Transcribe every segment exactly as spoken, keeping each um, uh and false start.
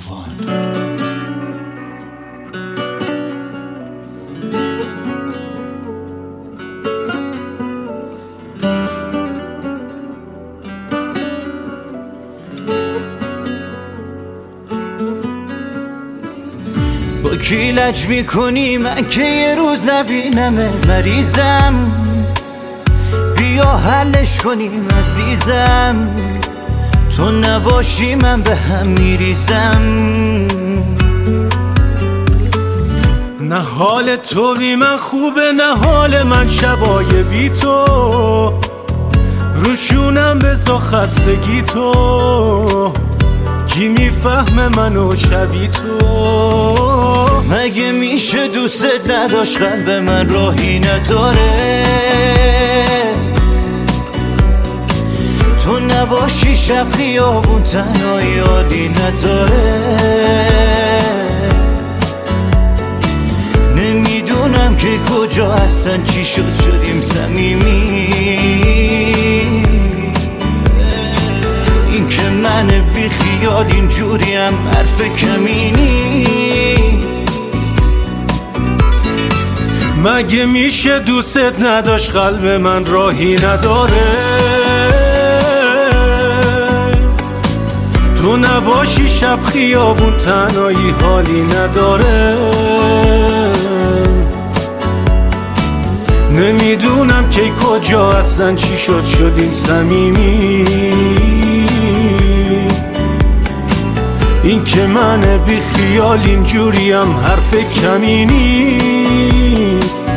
طوفان. با کی لج میکنی من که یه روز نبینمه؟ مریضم بیا حلش کنیم عزیزم، تو نباشی من به هم میریزم. نه حال تو بی من خوبه نه حال من شبای بی تو، روشونم بزا خستگی تو، کی میفهمه منو شبی تو؟ مگه میشه دوستت نداشت قلب من راهی نداره؟ تو نباشی شب خیابون تنهایی حالی نداره. نمیدونم که کجا هستن چی شد شدیم صمیمی، این که من بی خیال اینجوریم حرف کمی نیست. مگه میشه دوستت نداشت قلب من راهی نداره؟ تو نباشی شب خیابون تنهایی حالی نداره. نمیدونم که کجا هستن چی شد شدیم صمیمی، این که من بی خیال اینجوریم حرف کمی نیست.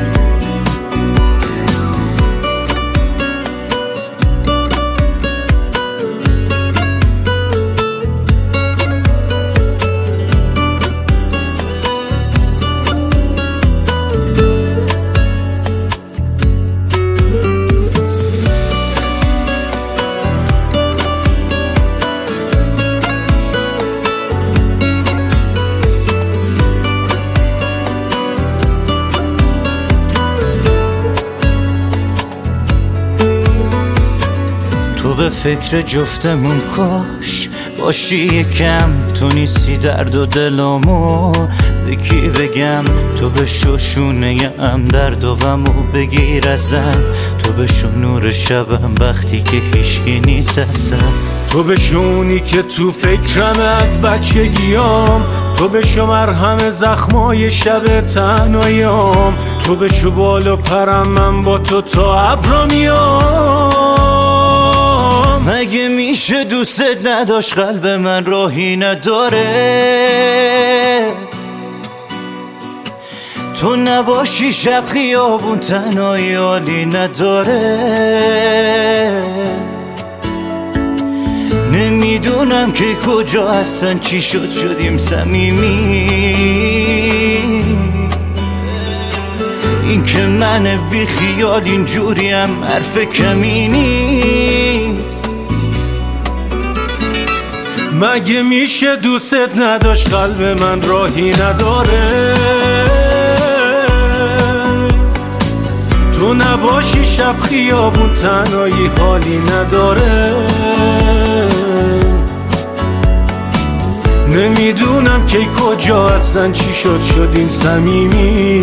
تو به فکر جفتمون کاش باشی یکم، تو نیستی درد و دلامو به کی بگم؟ تو به شوشونه ام درد و غمو بگیر ازم، تو به شو نور شبم وقتی که هیچکی نیست اصلا، تو به شونی که تو فکرم از بچگیام، تو به شو مرهم زخمای شب تنهاییام، تو به شو بال و پرم من با تو تا ابرا میام. مگه میشه دوستت نداشت قلب من راهی نداره؟ تو نباشی شب خیابون تنهایی حالی نداره. نمیدونم که کجا هستن چی شد شدیم صمیمی، این که من بی خیال اینجوریم حرف کمی نیست. مگه میشه دوستت نداشت قلب من راهی نداره؟ تو نباشی شب خیابون تنهایی حالی نداره. نمیدونم که کجا هستن چی شد شدیم صمیمی،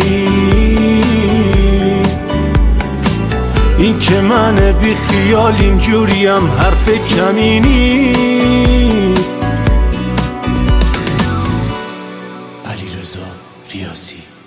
این که من بی خیال اینجوریم حرف کمی نیست. علیرضا ریاضی.